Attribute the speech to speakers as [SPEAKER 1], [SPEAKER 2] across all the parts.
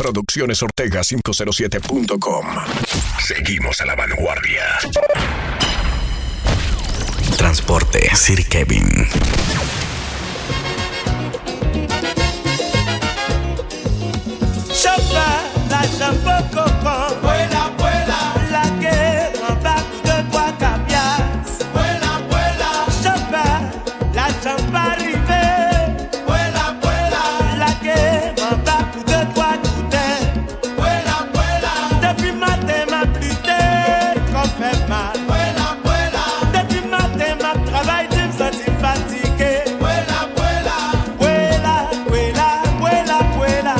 [SPEAKER 1] Produccionesortega507.com. Seguimos a la vanguardia. Transporte Sir Kevin.
[SPEAKER 2] Chauffeur, la jambe coco. Vuela, vuela. La que m'embarque de toi capias. Vuela, vuela. Chauffeur, la jambe arrivée. Vuela, vuela. La que m'embarque de toi tout. Vuela, vuela. Depuis matin m'a plutée, qu'on fait mal. Vuela, vuela. Depuis matin m'a travaillé, tu me sens fatigué. Vuela, vuela. Vuela, vuela, vuela, vuela.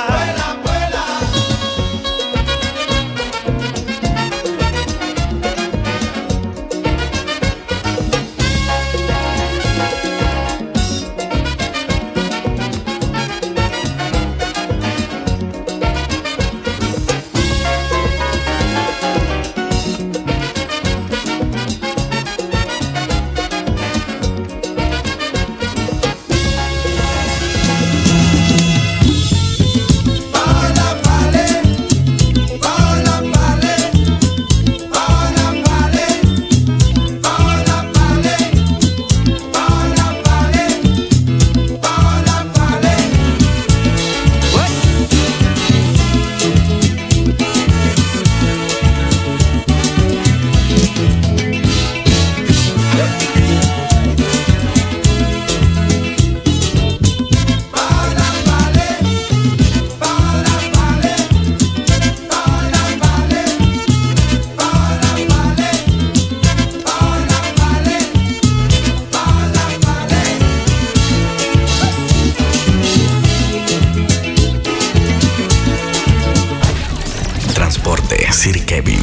[SPEAKER 1] Transporte Sir Kevin.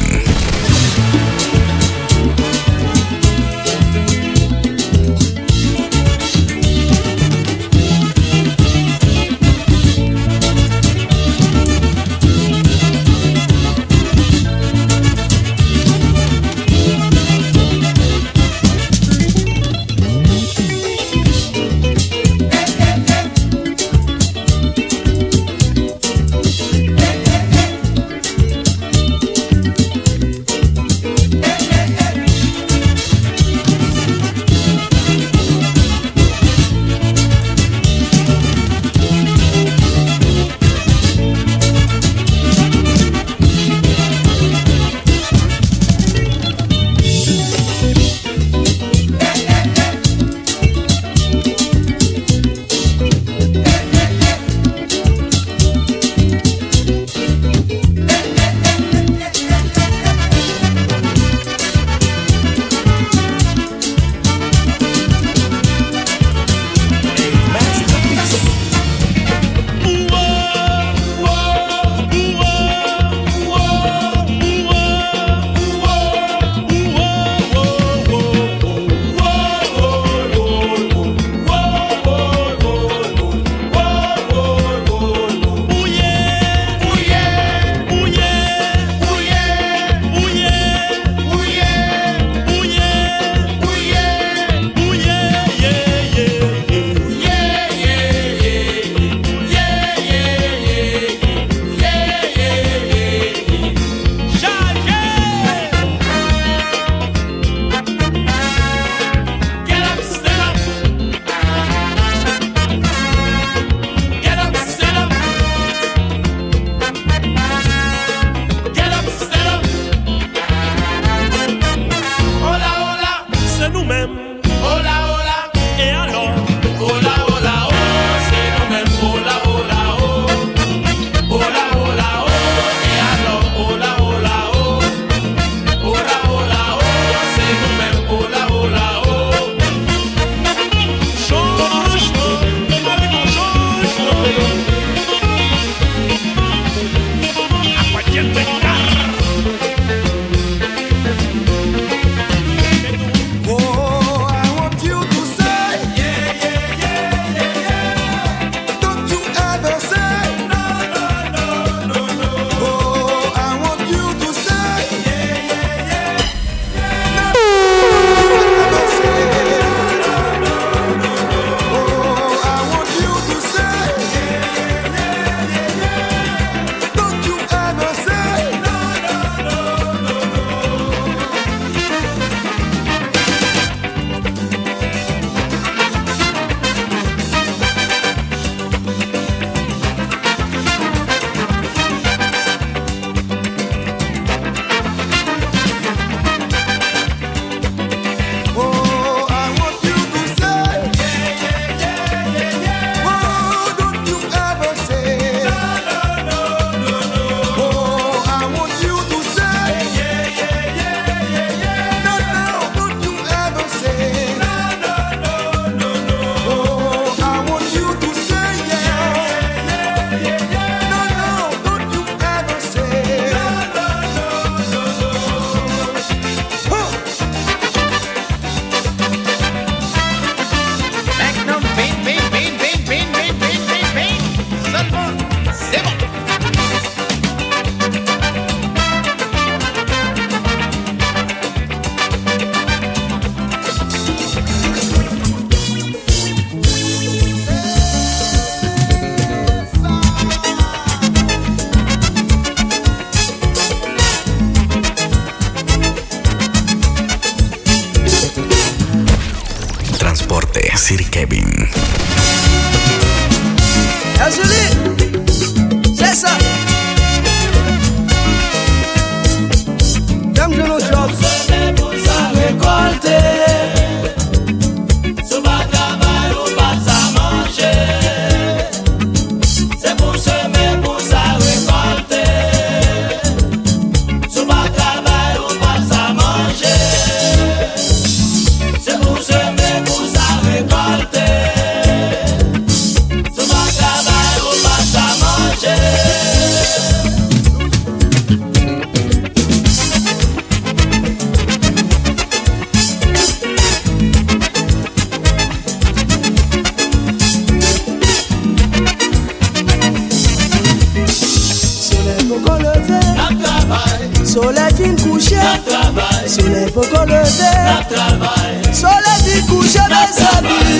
[SPEAKER 3] Soleil fin couché, soleil beaucoup levé, soleil fin couché, mes amis.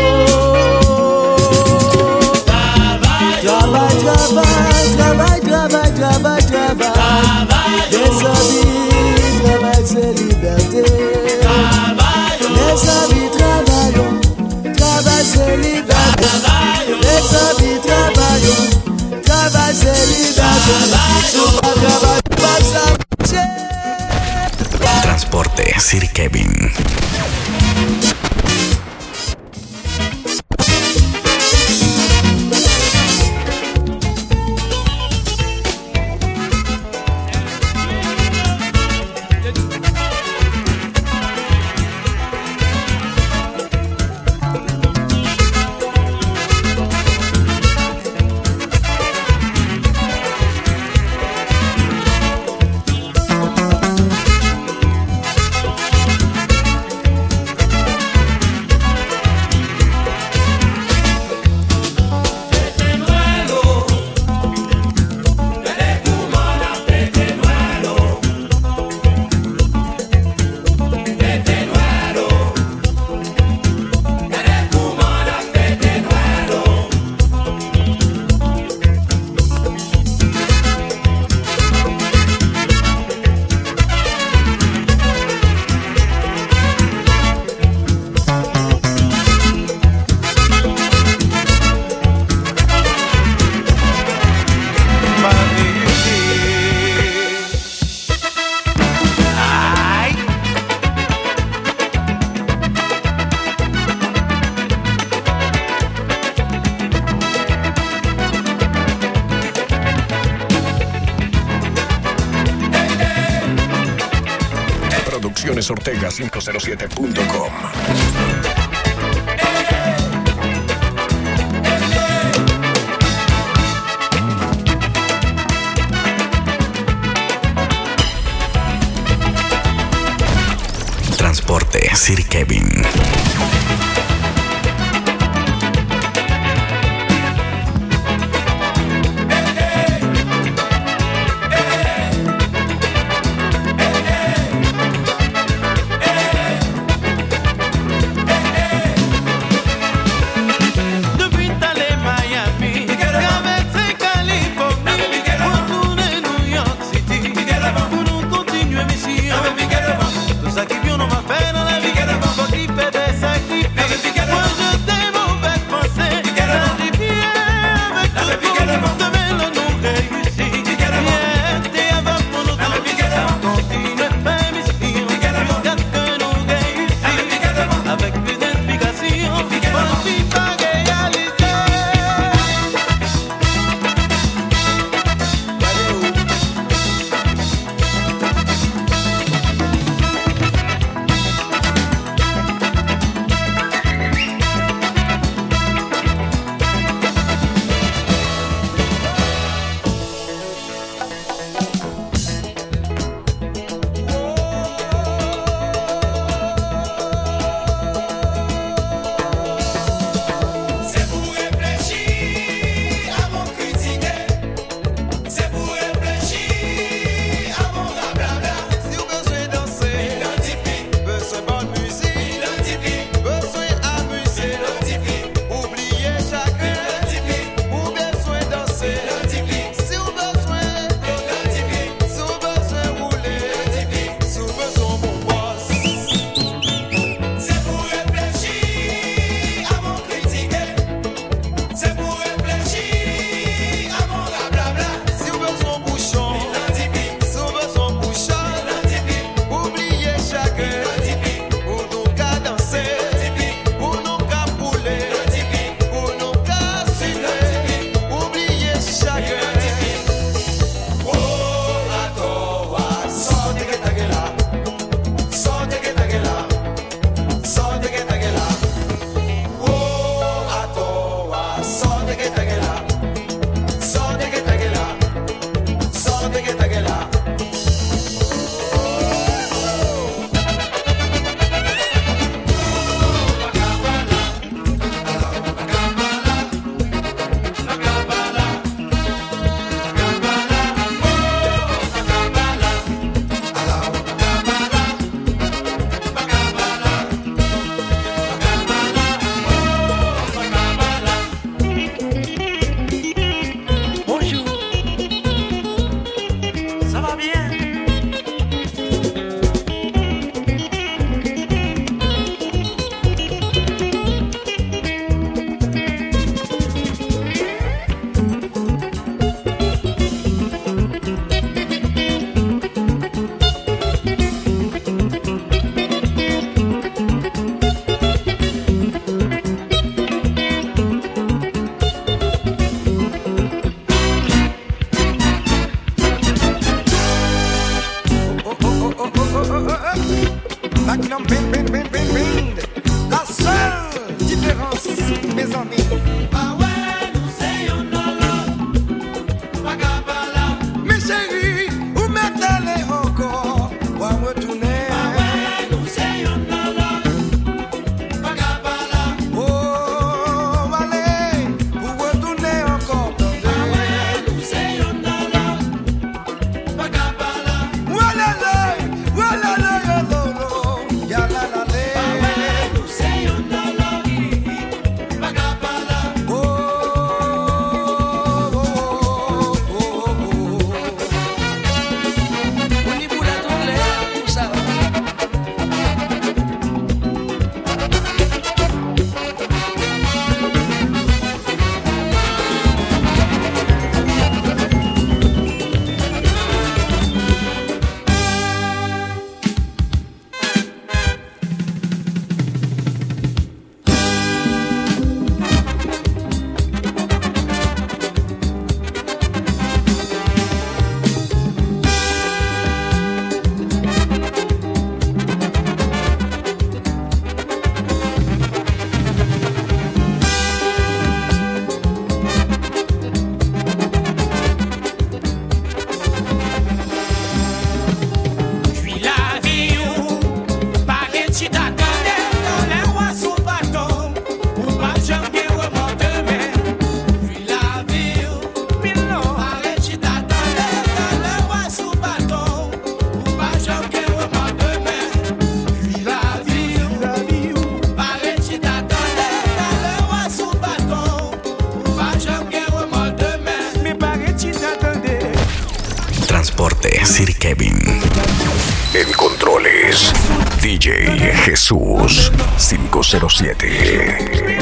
[SPEAKER 3] Travail, travail, travail, travail, travail, travail. Mes amis, travail c'est liberté. Mes amis, travaillons, travail c'est liberté. Mes amis, travaillons, travail c'est liberté.
[SPEAKER 1] Transporte Sir Kevin. Ortega507.com. Transporte Sir Kevin.
[SPEAKER 4] Aquí viene una pena, la vi que era más aquí, pero esa aquí.
[SPEAKER 1] Transporte Sir Kevin. En controles, DJ Jesús 507.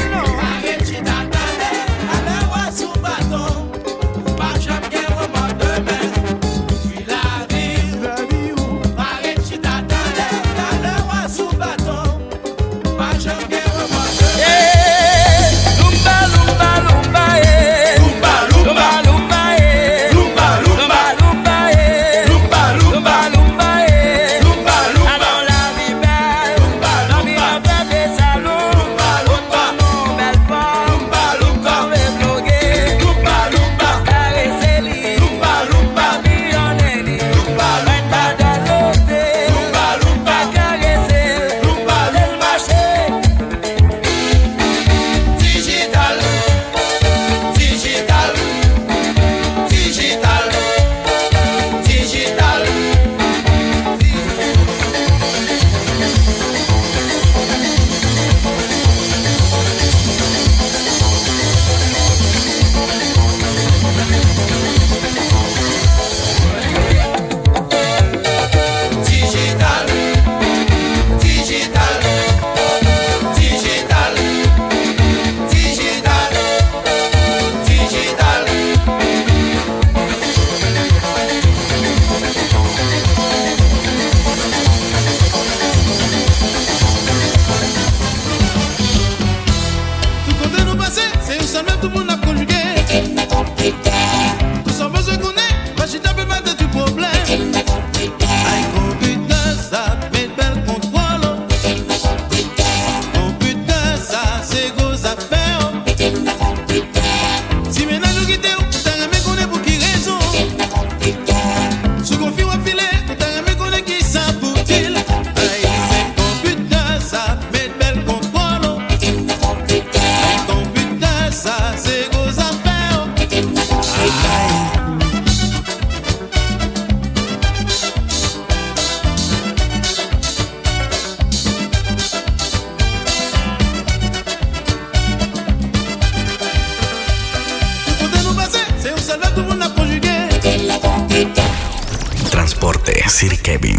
[SPEAKER 1] Transporte Sir Kevin.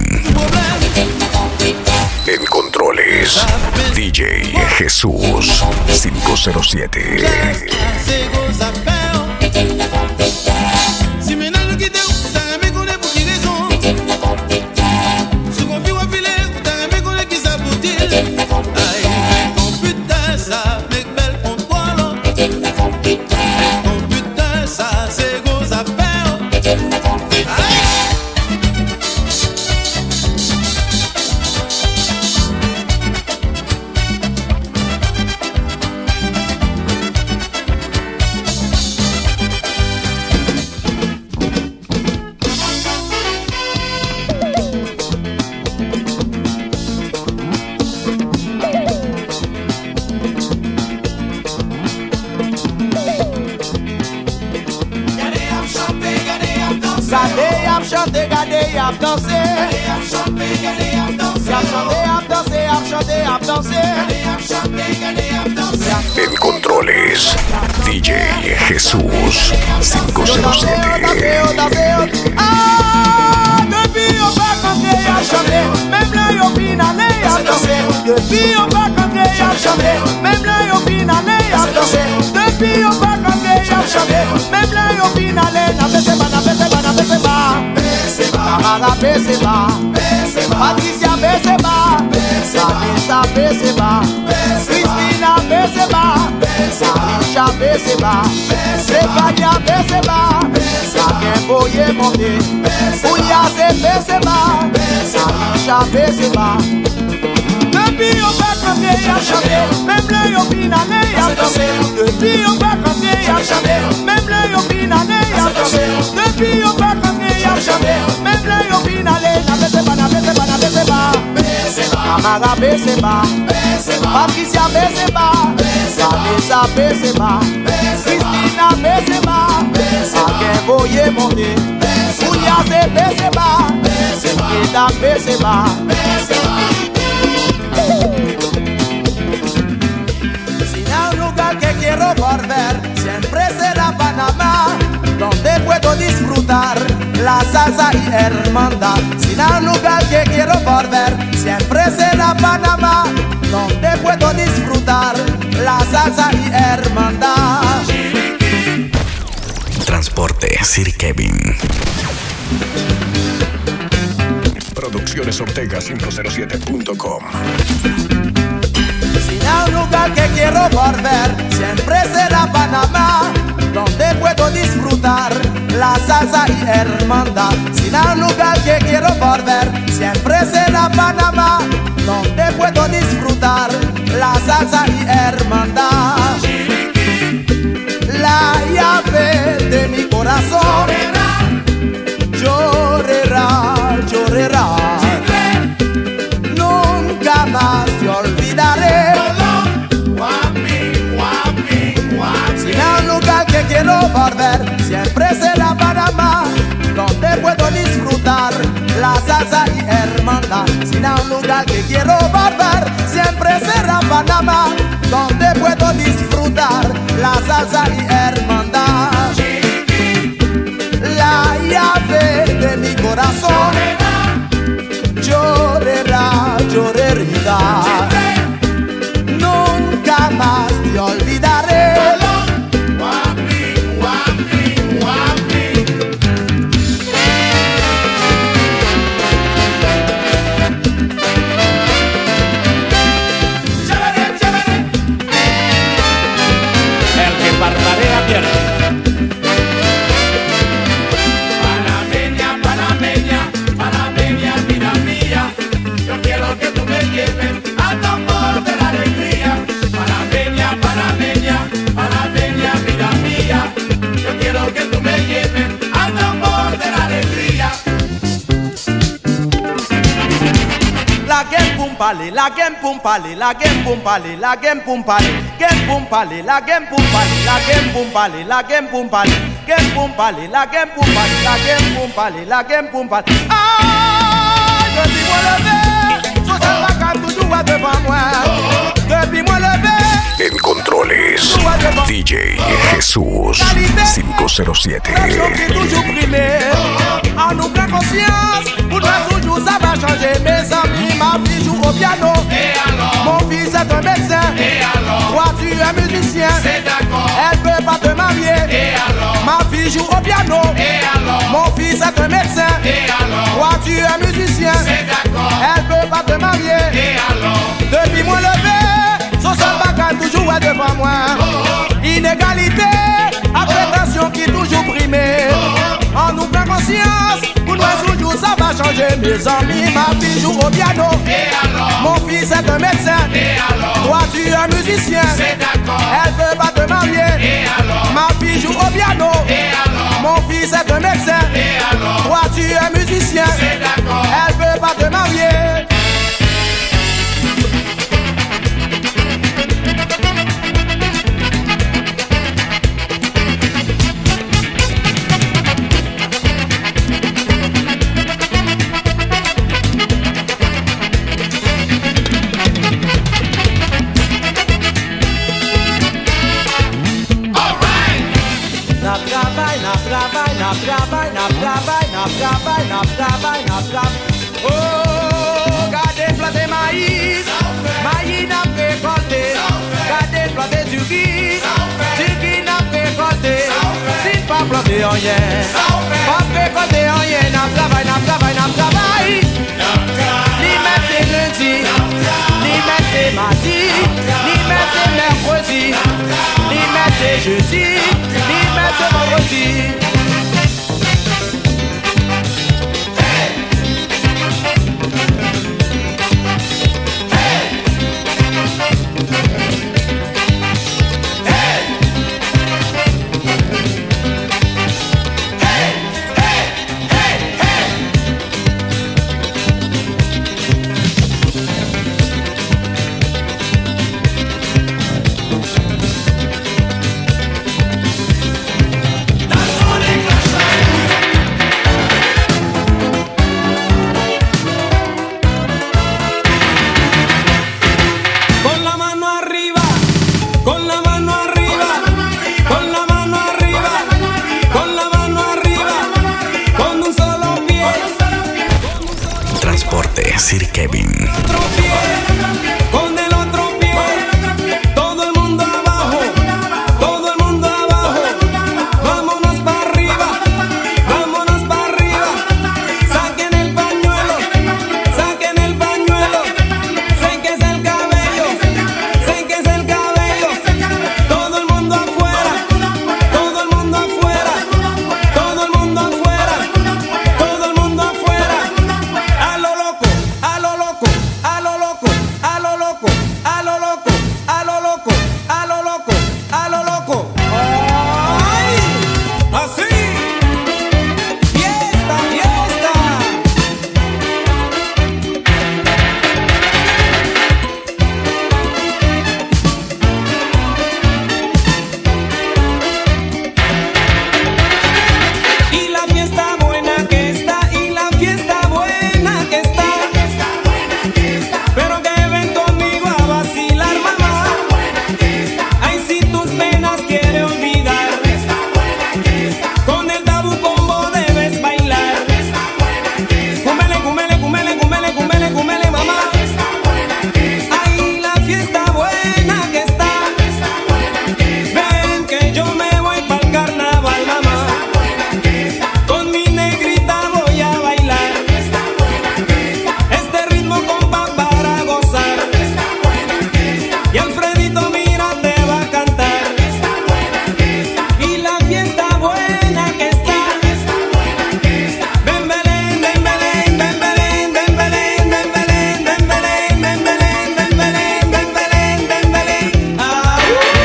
[SPEAKER 1] En controles, DJ Jesús 507.
[SPEAKER 3] Gade ap danse,
[SPEAKER 1] En controles, DJ Jesús 507.
[SPEAKER 3] Depuis on va camper à chanter, même là yo fin année à danser. Depuis on va camper à chanter, même là yo fin année à danser. Depuis on va camper à chanter, même là yo fin année na bese ba na bese ba na bese ba. Amara bese ba, Patricia bese ba, Vanessa bese ba, Christina bese ba, Salisha bese ba, Stefania bese ba, Saken boye monte, Ouya bese ba, Salisha bese ba. Depuis on va camper à chanter, même là yo fin année à danser. Depuis on va camper à chanter, même là yo fin année à danser. Depuis on va camper à chanter, même là yo fin année na bese ba na bese ba na bese ba. Amara bese ba, Patricia bese ba, Vanessa bese ba, Christina bese ba, Saken boye monte, Ouya bese ba, Eda bese ba. Si hay un lugar que quiero volver, siempre será Panamá, donde puedo disfrutar la salsa hermandad. Sin un lugar que quiero volver, siempre será Panamá, donde puedo disfrutar la salsa y hermandad.
[SPEAKER 1] Transporte Sir Kevin. Producciones Ortega 507.com.
[SPEAKER 3] Sin un lugar que quiero volver, siempre será Panamá, donde puedo disfrutar la salsa y hermandad. Sin un lugar que quiero volver, siempre será Panamá, donde puedo disfrutar la salsa y hermandad. La llave de mi corazón llorará, llorará. Nunca más te olvidaré. Sin un lugar que quiero volver, siempre será Panamá, donde puedo disfrutar la salsa y hermandad. Sin un lugar que quiero volver, siempre será Panamá, donde puedo disfrutar la salsa y hermandad. La llave de mi corazón llorará, llorará. Nunca más te olvidaré. La game pum pale, la game pum pale, la game pum pale, game pum pale, la game pum pale, la game pum pale, la game pum pale, game pum pale, la game pum pale, la game pum pale, la game pum pale. Ah, depuis moi levé, sur cette bacane toujours devant moi. Depuis moi levé.
[SPEAKER 1] En controles, DJ Jesús 507.
[SPEAKER 3] Toujours primé, en nous prend conscience, pour nous toujours ça va changer. Mes amis, ma fille joue au piano. Et alors? Mon fils est un médecin. Et alors? Toi tu es musicien. C'est d'accord. Elle peut pas te marier. Et alors? Ma fille joue au piano. Et alors? Mon fils est un médecin. Et alors? Toi tu es musicien. C'est d'accord. Elle peut pas te marier. Et alors? Depuis moi levé, son seul bagage toujours est devant moi. Inégalité, appréhension qui toujours primée. On nous prend conscience, pour nous toujours ça va changer. Mes amis, ma fille joue au piano. Et alors? Mon fils est un médecin. Et alors? Toi tu es un musicien. C'est d'accord. Elle veut pas te marier. Et alors? Ma fille joue au piano. Et alors? Mon fils est un médecin. Et alors? Toi tu es musicien. C'est d'accord. Elle veut pas te marier. Oh, gardez planter maïs, maïs n'a récolté. Gardez planter du riz n'a récolté. Si pas planter rien, pas récolter rien. N'a travail. Ni même c'est lundi, ni même c'est mardi, ni même c'est mercredi, ni même c'est jeudi, ni même c'est vendredi.
[SPEAKER 1] Sir Kevin.
[SPEAKER 2] Con el otro pie, todo el mundo abajo, todo el mundo abajo. Vámonos para arriba, vámonos para arriba. Saquen el pañuelo, saquen el pañuelo. Séquese el cabello, séquese el cabello. Todo el mundo afuera, todo el mundo afuera, todo el mundo afuera, todo el mundo afuera. A lo loco, a lo loco, a lo loco, a lo loco, a lo loco, a lo loco, a lo loco, a lo loco. ¡Ay! Así. Fiesta, fiesta. Y la fiesta buena que está, y la fiesta buena que está. Pero que ven conmigo a vacilar, mamá. Ay, si tus penas quiere olvidar, con el tabú combo debes bailar. Cúmele, cúmele, cúmele, cúmele, cúmele, cúmele, mamá. Ay, la fiesta buena que está. Ven que yo me voy pa'l carnaval, mamá. Con mi negrita voy a bailar este ritmo, compa, para gozar. Y Alfredito, mira, te va a cantar. Y la fiesta buena que está. Ven, Belén, ven, Belén, ven, Belén, ven, Belén, ven, Belén, ven, Belén, ven, Belén, ven, Belén, ven, Belén, ven, Belén. Ah.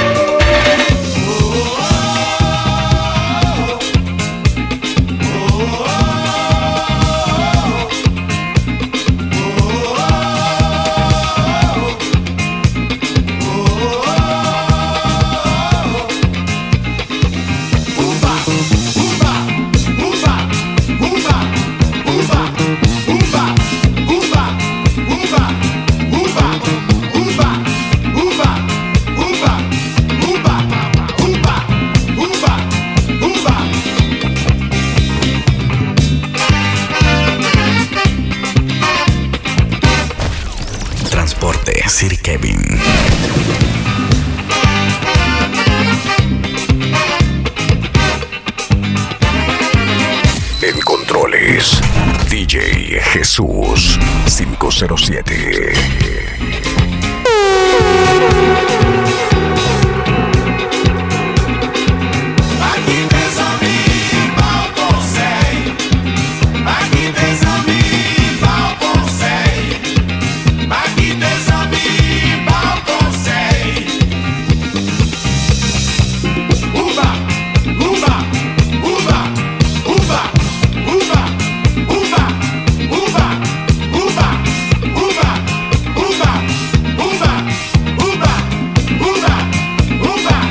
[SPEAKER 1] Transporte Sir Kevin. En controles, DJ Jesús 507.
[SPEAKER 4] Aqui tem zumbi, pau consegue. Aqui tem zumbi, pau consegue. Aqui tem zumbi, pau consegue. Uba, uba, uba, uba, uba, uba, uba, uba, uba, uba, uba, uba, uba, uba.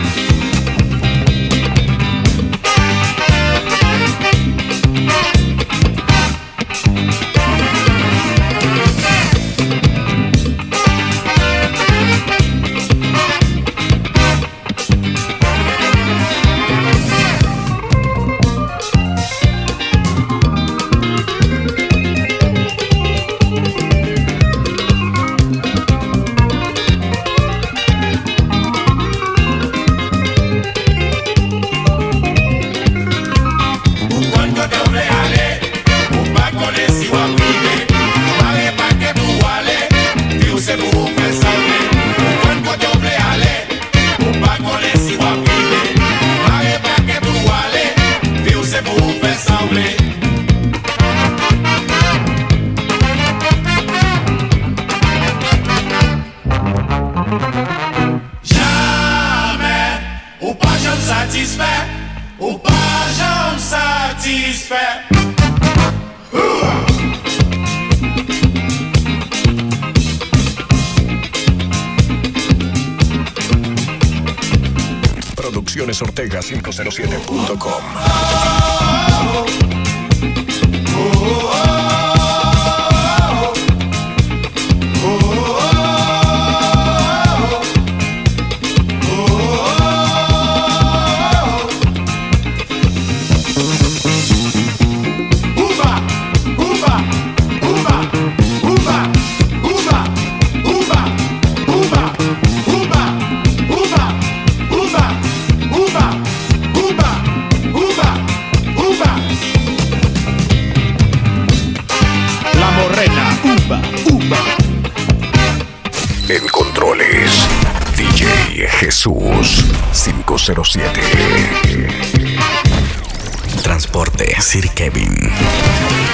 [SPEAKER 4] Un cuento doble ale, un paco de siwapile, pague pa' que tú vale, y use mu pesable. Un cuento doble ale, un paco de siwapile, pague pa' que tú vale, y use mu pesable. Jamais, ou pas j'en satisfait, ou pas j'en satisfait.
[SPEAKER 1] Producciones Ortega 507.com.
[SPEAKER 4] Uba, uba, uba, uba.
[SPEAKER 1] En controles, DJ Jesús 507. Transporte Sir Kevin.